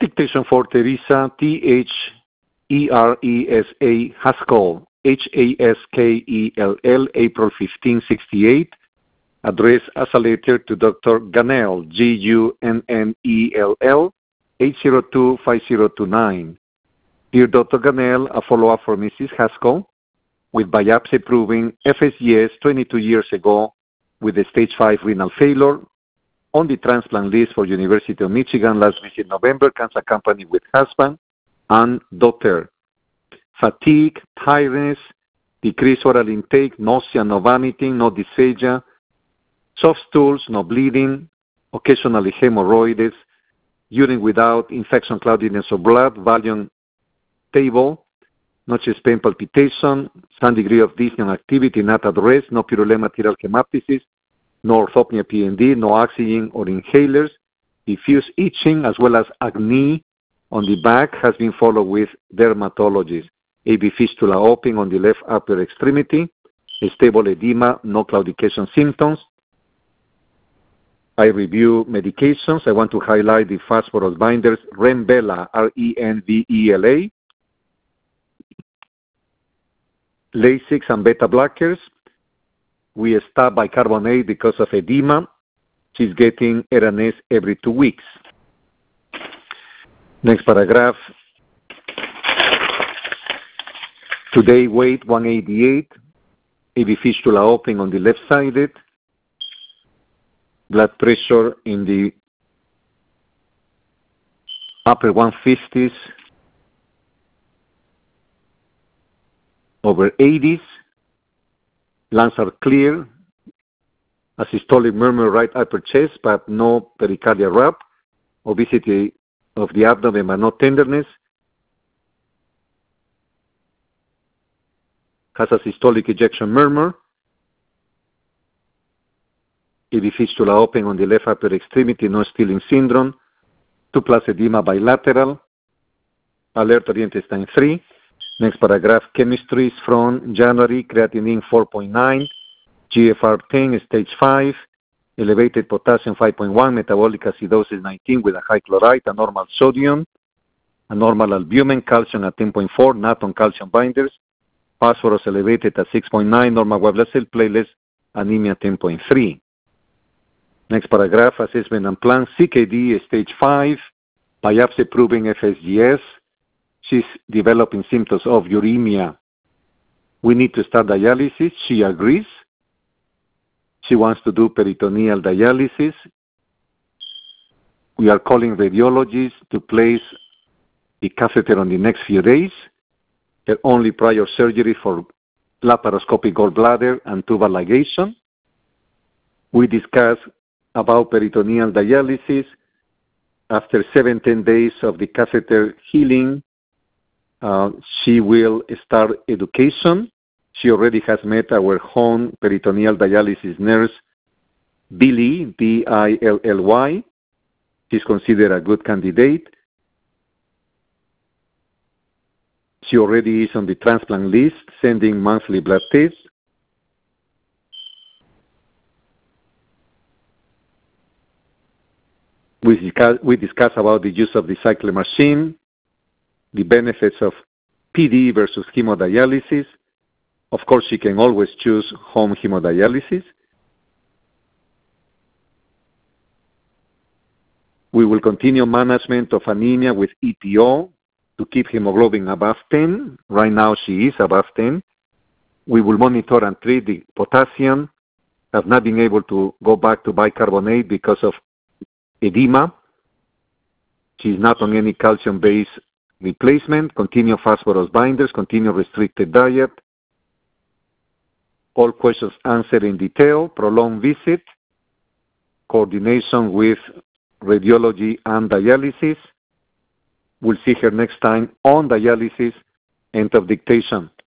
Dictation for Teresa, T-H-E-R-E-S-A, Haskell, H-A-S-K-E-L-L, April 15, 68. Addressed as a letter to Dr. Gunnell, G-U-N-N-E-L-L, 802-5029. Dear Dr. Gunnell, a follow-up for Mrs. Haskell with biopsy proving FSGS 22 years ago with a stage 5 renal failure. On the transplant list for University of Michigan last visit November, comes accompanied with husband and daughter. Fatigue, tiredness, decreased oral intake, nausea, no vomiting, no dysphagia, soft stools, no bleeding, occasionally hemorrhoids, urine without infection, cloudiness of blood, volume stable, no chest pain, palpitation, some degree of dyspnea and activity, not at rest, no purulent material hemoptysis, no orthopnea PND, no oxygen or inhalers, diffuse itching as well as acne on the back has been followed with dermatologist. AV fistula open on the left upper extremity, stable edema, no claudication symptoms. I review medications. I want to highlight the phosphorus binders, Renvela, R-E-N-V-E-L-A, Lasix and beta blockers. We stop bicarbonate because of edema. She's getting Eranes every 2 weeks. Next paragraph. Today, weight 188, AV fistula open on the left-sided, blood pressure in the upper 150s, over 80s, lungs are clear, a systolic murmur right upper chest, but no pericardial rub, obesity of the abdomen, but no tenderness, has a systolic ejection murmur, AV fistula open on the left upper extremity, no Stilling syndrome, 2+ edema bilateral, alert oriented time 3. Next paragraph, chemistry is from January, creatinine 4.9, GFR 10, stage 5, elevated potassium 5.1, metabolic acidosis 19 with a high chloride, a normal sodium, a normal albumin, calcium at 10.4, not on calcium binders, phosphorus elevated at 6.9, normal white blood cell platelets, anemia 10.3. Next paragraph, assessment and plan, CKD stage 5, biopsy proving FSGS. She's developing symptoms of uremia. We need to start dialysis. She agrees. She wants to do peritoneal dialysis. We are calling radiologists to place the catheter on the next few days. Her only prior surgery for laparoscopic gallbladder and tubal ligation. We discuss about peritoneal dialysis. After 7-10 days of the catheter healing, she will start education. She already has met our home peritoneal dialysis nurse, Billy, B-I-L-L-Y. She's considered a good candidate. She already is on the transplant list, sending monthly blood tests. We discuss about the use of the cycler machine, the benefits of PD versus hemodialysis. Of course, she can always choose home hemodialysis. We will continue management of anemia with EPO to keep hemoglobin above 10. Right now, she is above 10. We will monitor and treat the potassium. Have not been able to go back to bicarbonate because of edema. She's not on any calcium-based replacement. Continue phosphorus binders. Continue restricted diet. All questions answered in detail. Prolonged visit. Coordination with radiology and dialysis. We'll see her next time on dialysis. End of dictation.